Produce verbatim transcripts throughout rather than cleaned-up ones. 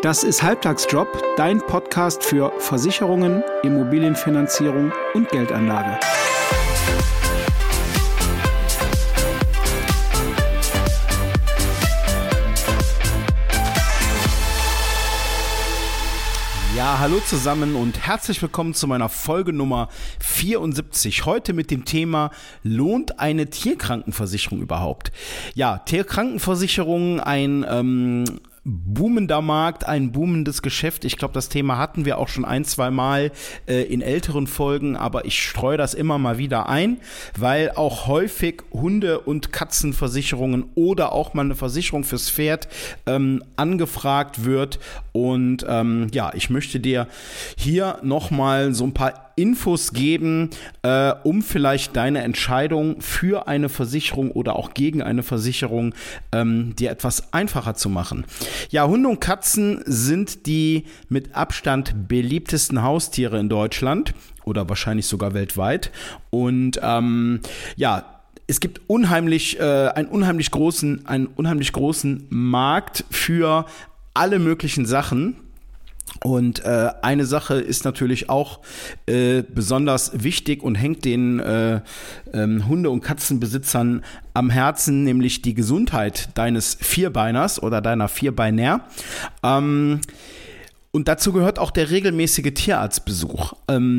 Das ist Halbtagsjob, dein Podcast für Versicherungen, Immobilienfinanzierung und Geldanlage. Ja, hallo zusammen und herzlich willkommen zu meiner Folge Nummer vierundsiebzig. Heute mit dem Thema: Lohnt eine Tierkrankenversicherung überhaupt? Ja, Tierkrankenversicherung, ein ähm, boomender Markt, ein boomendes Geschäft. Ich glaube, das Thema hatten wir auch schon ein, zwei Mal äh, in älteren Folgen, aber ich streue das immer mal wieder ein, weil auch häufig Hunde- und Katzenversicherungen oder auch mal eine Versicherung fürs Pferd ähm, angefragt wird. Und ähm, ja, ich möchte dir hier nochmal so ein paar Infos geben, äh, um vielleicht deine Entscheidung für eine Versicherung oder auch gegen eine Versicherung ähm, dir etwas einfacher zu machen. Ja, Hunde und Katzen sind die mit Abstand beliebtesten Haustiere in Deutschland oder wahrscheinlich sogar weltweit. Und ähm, ja, es gibt unheimlich, äh, einen unheimlich großen, einen unheimlich großen Markt für alle möglichen Sachen. Und äh, eine Sache ist natürlich auch äh, besonders wichtig und hängt den äh, ähm, Hunde- und Katzenbesitzern am Herzen, nämlich die Gesundheit deines Vierbeiners oder deiner Vierbeiner. Ähm, Und dazu gehört auch der regelmäßige Tierarztbesuch.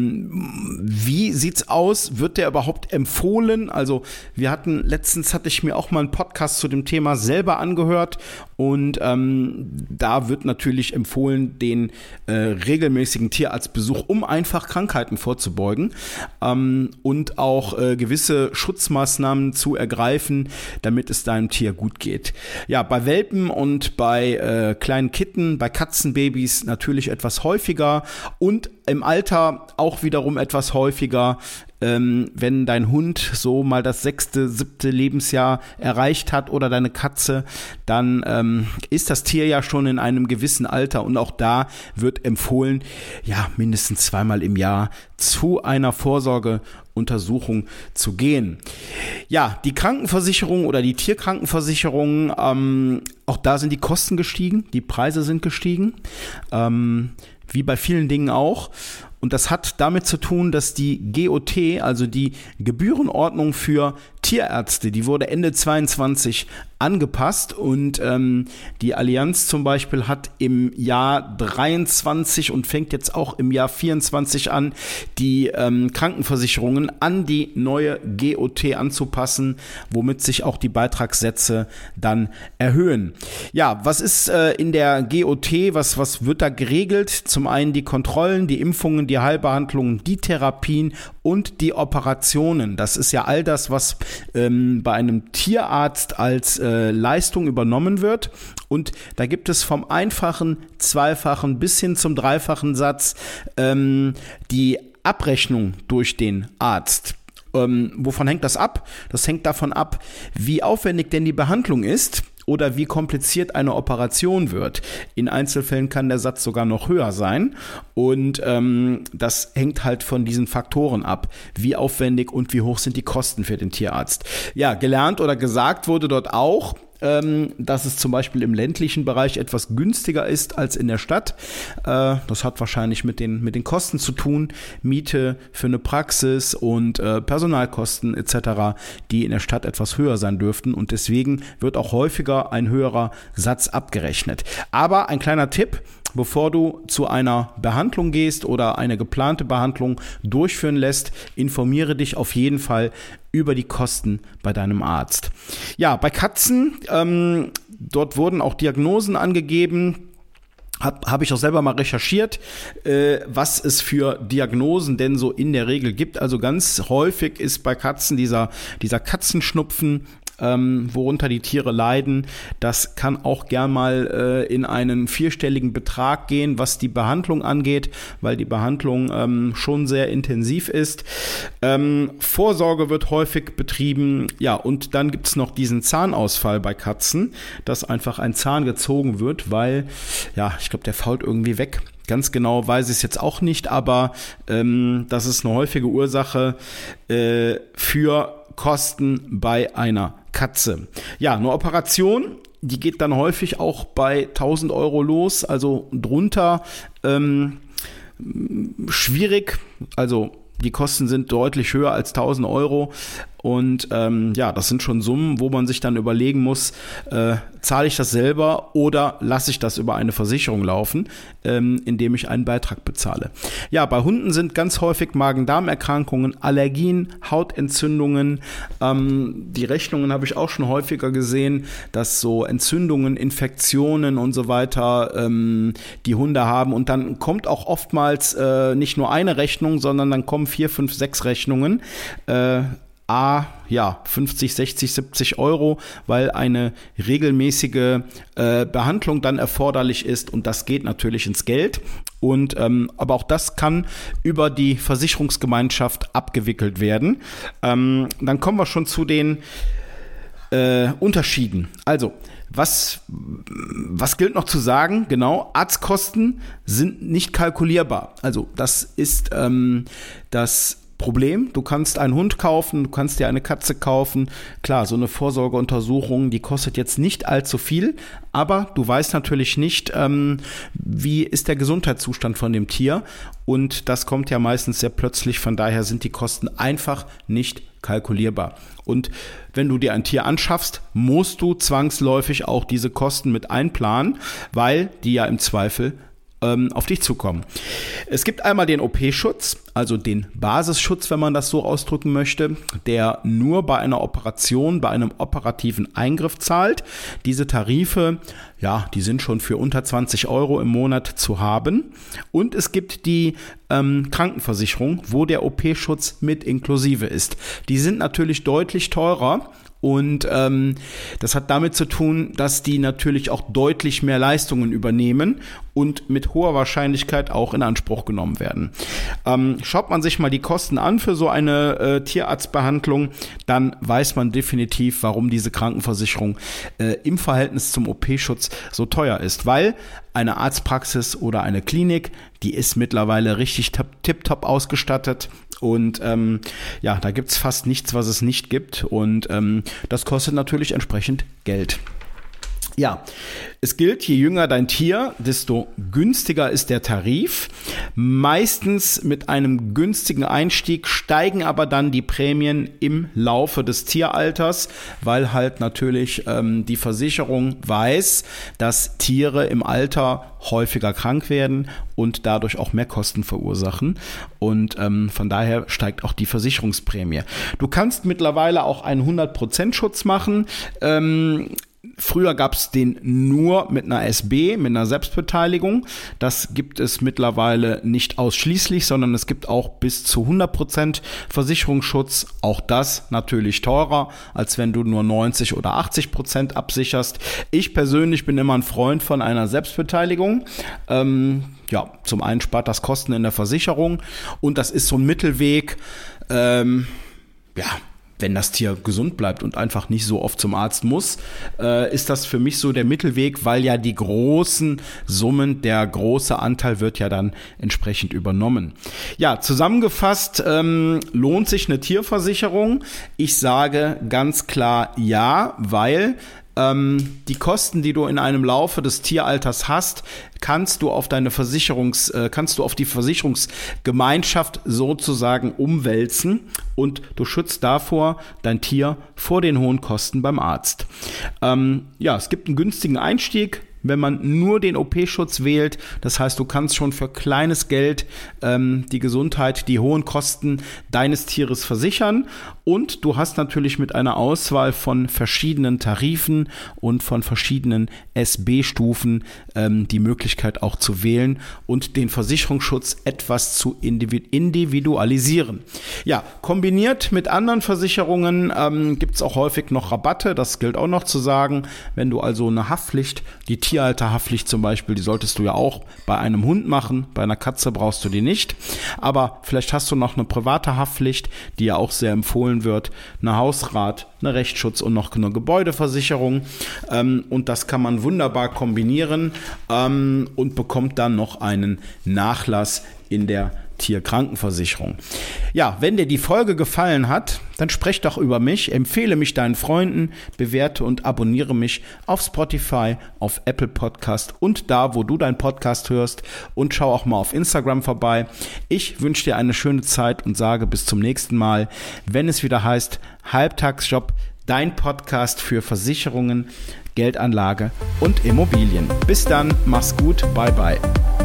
Ähm, wie sieht's aus? Wird der überhaupt empfohlen? Also wir hatten, letztens hatte ich mir auch mal einen Podcast zu dem Thema selber angehört und ähm, da wird natürlich empfohlen, den äh, regelmäßigen Tierarztbesuch, um einfach Krankheiten vorzubeugen ähm, und auch äh, gewisse Schutzmaßnahmen zu ergreifen, damit es deinem Tier gut geht. Ja, bei Welpen und bei äh, kleinen Kitten, bei Katzenbabys natürlich natürlich etwas häufiger und im Alter auch wiederum etwas häufiger, ähm, wenn dein Hund so mal das sechste, siebte Lebensjahr erreicht hat oder deine Katze, dann ähm, ist das Tier ja schon in einem gewissen Alter und auch da wird empfohlen, ja, mindestens zweimal im Jahr zu einer Vorsorgeuntersuchung zu gehen. Ja, die Krankenversicherung oder die Tierkrankenversicherung, ähm, auch da sind die Kosten gestiegen, die Preise sind gestiegen, ähm, wie bei vielen Dingen auch. Und das hat damit zu tun, dass die G O T, also die Gebührenordnung für Tierärzte, die wurde Ende zweiundzwanzig angepasst und ähm, die Allianz zum Beispiel hat im Jahr dreiundzwanzig und fängt jetzt auch im Jahr vierundzwanzig an, die ähm, Krankenversicherungen an die neue G O T anzupassen, womit sich auch die Beitragssätze dann erhöhen. Ja, was ist äh, in der G O T, was, was wird da geregelt? Zum einen die Kontrollen, die Impfungen, die Heilbehandlungen, die Therapien und die Operationen. Das ist ja all das, was ähm, bei einem Tierarzt als äh, Leistung übernommen wird. Und da gibt es vom einfachen, zweifachen bis hin zum dreifachen Satz ähm, die Abrechnung durch den Arzt. Ähm, wovon hängt das ab? Das hängt davon ab, wie aufwendig denn die Behandlung ist oder wie kompliziert eine Operation wird. In Einzelfällen kann der Satz sogar noch höher sein und ähm, das hängt halt von diesen Faktoren ab, wie aufwendig und wie hoch sind die Kosten für den Tierarzt. Ja, gelernt oder gesagt wurde dort auch, dass es zum Beispiel im ländlichen Bereich etwas günstiger ist als in der Stadt. Das hat wahrscheinlich mit den, mit den Kosten zu tun, Miete für eine Praxis und Personalkosten et cetera, die in der Stadt etwas höher sein dürften und deswegen wird auch häufiger ein höherer Satz abgerechnet. Aber ein kleiner Tipp: Bevor du zu einer Behandlung gehst oder eine geplante Behandlung durchführen lässt, informiere dich auf jeden Fall über die Kosten bei deinem Arzt. Ja, bei Katzen, ähm, dort wurden auch Diagnosen angegeben. Habe hab ich auch selber mal recherchiert, äh, was es für Diagnosen denn so in der Regel gibt. Also ganz häufig ist bei Katzen dieser, dieser Katzenschnupfen, Ähm, worunter die Tiere leiden. Das kann auch gern mal äh, in einen vierstelligen Betrag gehen, was die Behandlung angeht, weil die Behandlung ähm, schon sehr intensiv ist. Ähm, Vorsorge wird häufig betrieben. Ja, und dann gibt es noch diesen Zahnausfall bei Katzen, dass einfach ein Zahn gezogen wird, weil, ja, ich glaube, der fault irgendwie weg. Ganz genau weiß ich es jetzt auch nicht, aber ähm, das ist eine häufige Ursache äh, für Kosten bei einer Katze. Ja, eine Operation die geht dann häufig auch bei tausend Euro los, also drunter ähm, schwierig, also die Kosten sind deutlich höher als tausend Euro und ähm, ja, das sind schon Summen, wo man sich dann überlegen muss, äh, zahle ich das selber oder lasse ich das über eine Versicherung laufen, ähm, indem ich einen Beitrag bezahle. Ja, bei Hunden sind ganz häufig Magen-Darm-Erkrankungen, Allergien, Hautentzündungen. Ähm, die Rechnungen habe ich auch schon häufiger gesehen, dass so Entzündungen, Infektionen und so weiter ähm, die Hunde haben und dann kommt auch oftmals äh, nicht nur eine Rechnung, sondern dann kommen vier, fünf, sechs Rechnungen. Äh, A, ja, fünfzig, sechzig, siebzig Euro, weil eine regelmäßige äh, Behandlung dann erforderlich ist und das geht natürlich ins Geld. Und ähm, aber auch das kann über die Versicherungsgemeinschaft abgewickelt werden. Ähm, dann kommen wir schon zu den äh, Unterschieden. Also, was, was gilt noch zu sagen? Genau, Arztkosten sind nicht kalkulierbar. Also, das ist ähm, das Problem, du kannst einen Hund kaufen, du kannst dir eine Katze kaufen. Klar, so eine Vorsorgeuntersuchung, die kostet jetzt nicht allzu viel, aber du weißt natürlich nicht, ähm, wie ist der Gesundheitszustand von dem Tier und das kommt ja meistens sehr plötzlich, von daher sind die Kosten einfach nicht kalkulierbar. Und wenn du dir ein Tier anschaffst, musst du zwangsläufig auch diese Kosten mit einplanen, weil die ja im Zweifel auf dich zukommen. Es gibt einmal den O P-Schutz, also den Basisschutz, wenn man das so ausdrücken möchte, der nur bei einer Operation, bei einem operativen Eingriff zahlt. Diese Tarife, ja, die sind schon für unter zwanzig Euro im Monat zu haben. Und es gibt die ähm, Krankenversicherung, wo der O P-Schutz mit inklusive ist. Die sind natürlich deutlich teurer. Und ähm, das hat damit zu tun, dass die natürlich auch deutlich mehr Leistungen übernehmen und mit hoher Wahrscheinlichkeit auch in Anspruch genommen werden. Ähm, schaut man sich mal die Kosten an für so eine äh, Tierarztbehandlung, dann weiß man definitiv, warum diese Krankenversicherung äh, im Verhältnis zum O P-Schutz so teuer ist. Weil eine Arztpraxis oder eine Klinik, die ist mittlerweile richtig tipptopp ausgestattet. Und ähm, ja, da gibt's fast nichts, was es nicht gibt. Und ähm, das kostet natürlich entsprechend Geld. Ja, es gilt, je jünger dein Tier, desto günstiger ist der Tarif. Meistens mit einem günstigen Einstieg steigen aber dann die Prämien im Laufe des Tieralters, weil halt natürlich ähm, die Versicherung weiß, dass Tiere im Alter häufiger krank werden und dadurch auch mehr Kosten verursachen. Und ähm, von daher steigt auch die Versicherungsprämie. Du kannst mittlerweile auch einen hundert Prozent Schutz machen. Ähm, Früher gab es den nur mit einer S B, mit einer Selbstbeteiligung. Das gibt es mittlerweile nicht ausschließlich, sondern es gibt auch bis zu hundert Prozent Versicherungsschutz. Auch das natürlich teurer, als wenn du nur neunzig oder achtzig Prozent absicherst. Ich persönlich bin immer ein Freund von einer Selbstbeteiligung. Ähm, ja, zum einen spart das Kosten in der Versicherung und das ist so ein Mittelweg. Ähm, ja, wenn das Tier gesund bleibt und einfach nicht so oft zum Arzt muss, äh, ist das für mich so der Mittelweg, weil ja die großen Summen, der große Anteil wird ja dann entsprechend übernommen. Ja, zusammengefasst, ähm, lohnt sich eine Tierversicherung? Ich sage ganz klar ja, weil Ähm, die Kosten, die du in einem Laufe des Tieralters hast, kannst du auf deine Versicherungs, äh, kannst du auf die Versicherungsgemeinschaft sozusagen umwälzen und du schützt davor dein Tier vor den hohen Kosten beim Arzt. Ähm, ja, es gibt einen günstigen Einstieg, wenn man nur den O P-Schutz wählt. Das heißt, du kannst schon für kleines Geld ähm, die Gesundheit, die hohen Kosten deines Tieres versichern. Und du hast natürlich mit einer Auswahl von verschiedenen Tarifen und von verschiedenen S B-Stufen ähm, die Möglichkeit auch zu wählen und den Versicherungsschutz etwas zu individualisieren. Ja, kombiniert mit anderen Versicherungen ähm, gibt es auch häufig noch Rabatte. Das gilt auch noch zu sagen. Wenn du also eine Haftpflicht, die Tierhalterhaftpflicht zum Beispiel, die solltest du ja auch bei einem Hund machen. Bei einer Katze brauchst du die nicht. Aber vielleicht hast du noch eine private Haftpflicht, die ja auch sehr empfohlen wird, eine Hausrat, eine Rechtsschutz und noch eine Gebäudeversicherung. Ähm, und das kann man wunderbar kombinieren ähm, und bekommt dann noch einen Nachlass in der Tierkrankenversicherung. Ja, wenn dir die Folge gefallen hat, dann sprech doch über mich, empfehle mich deinen Freunden, bewerte und abonniere mich auf Spotify, auf Apple Podcast und da, wo du deinen Podcast hörst, und schau auch mal auf Instagram vorbei. Ich wünsche dir eine schöne Zeit und sage bis zum nächsten Mal, wenn es wieder heißt Halbtagsjob, dein Podcast für Versicherungen, Geldanlage und Immobilien. Bis dann, mach's gut, bye bye.